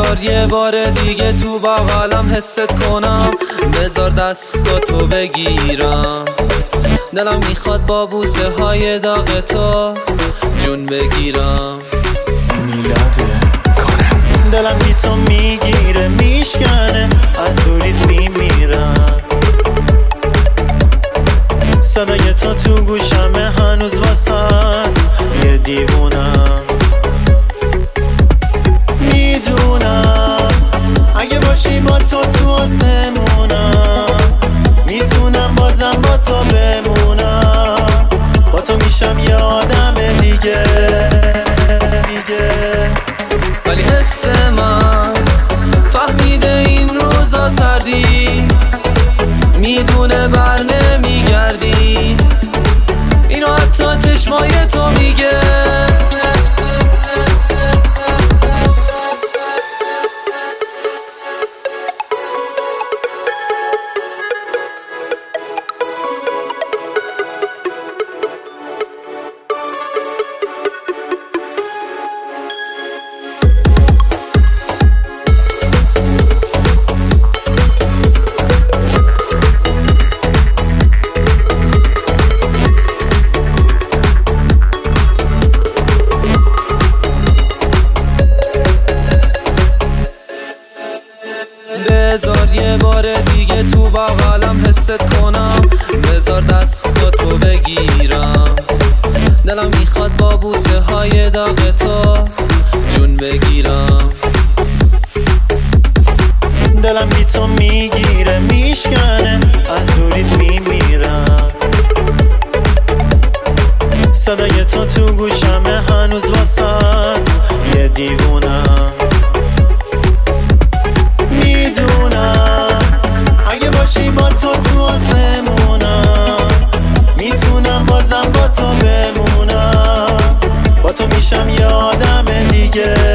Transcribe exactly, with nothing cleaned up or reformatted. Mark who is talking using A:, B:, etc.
A: بذار یه بار دیگه تو بغلم حست کنم، بذار دستاتو بگیرم. دلم میخواد با بوسه های داغ تو جون بگیرم.
B: میلاد کارم
C: دلم بی تو میگیره میشکنه، از دوریت میمیرم. صدای تو تو گوشمه هنوز واسات یه دیوونم. میدونم اگه باشی با تو تو آسمونم، میتونم بازم با تو بمونم. با تو میشم یه آدم دیگه دیگه.
A: ولی حس من فهمیده این روزا سردی، میدونه بر نمیگردی. اینو حتی چشمای تو میگه. بذار یه بار دیگه تو بغلم حست کنم، بذار دستاتو بگیرم. دلم میخواد با بوسه های داغ تو جون بگیرم.
C: دلم بی تو میگیره میشکنه، از دوریت میمیرم. صدای تو تو گوشمه هنوز واسات یه دیوونم. میدونم اگه باشی با تو تو آسمونم، میتونم بازم با تو بمونم. با تو میشم یه آدم دیگه